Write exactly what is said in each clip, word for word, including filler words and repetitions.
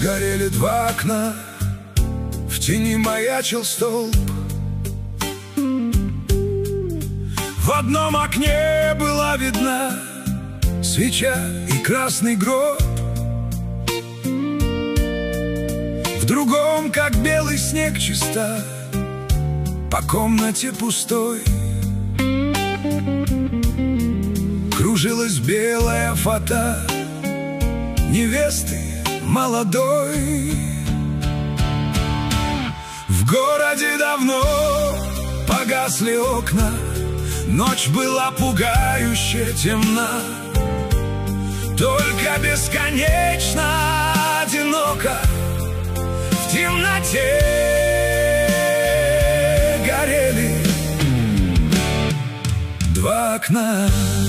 Горели два окна, в тени маячил столб. В одном окне была видна свеча и красный гроб, в другом, как белый снег, чиста по комнате пустой кружилась белая фата невесты молодой. В городе давно погасли окна, ночь была пугающе темна, только бесконечно одиноко в темноте горели два окна.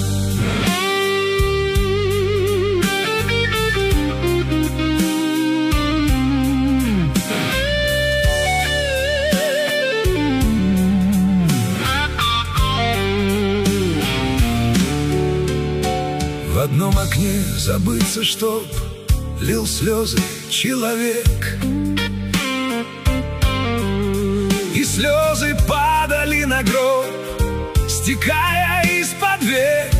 В одном окне забыться, чтоб лил слезы человек, и слезы падали на гроб, стекая из-под век.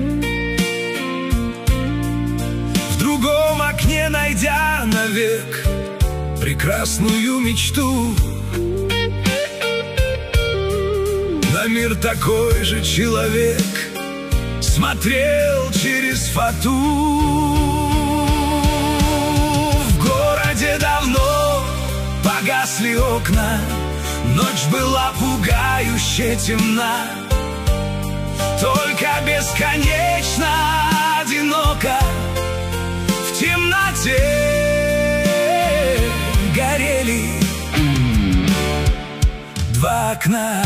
В другом окне, найдя навек прекрасную мечту, на мир такой же человек смотрел через фату. В городе давно погасли окна, ночь была пугающе темна, только бесконечно одиноко в темноте горели два окна.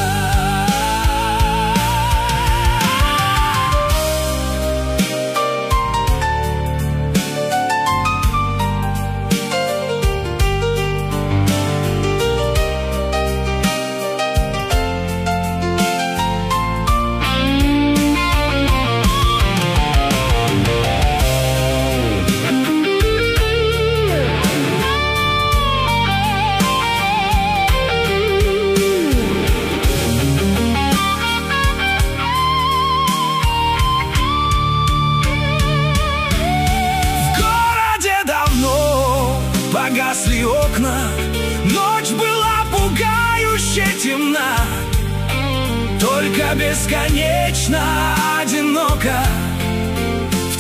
Погасли окна, ночь была пугающе темна, только бесконечно одиноко в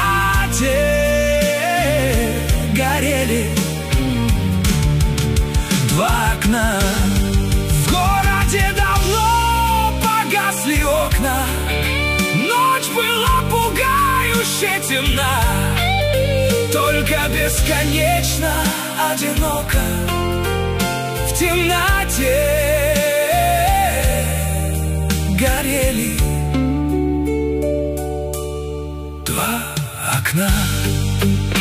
темноте горели два окна. В городе давно погасли окна, ночь была пугающе темна, только бесконечно одиноко в темноте горели два окна.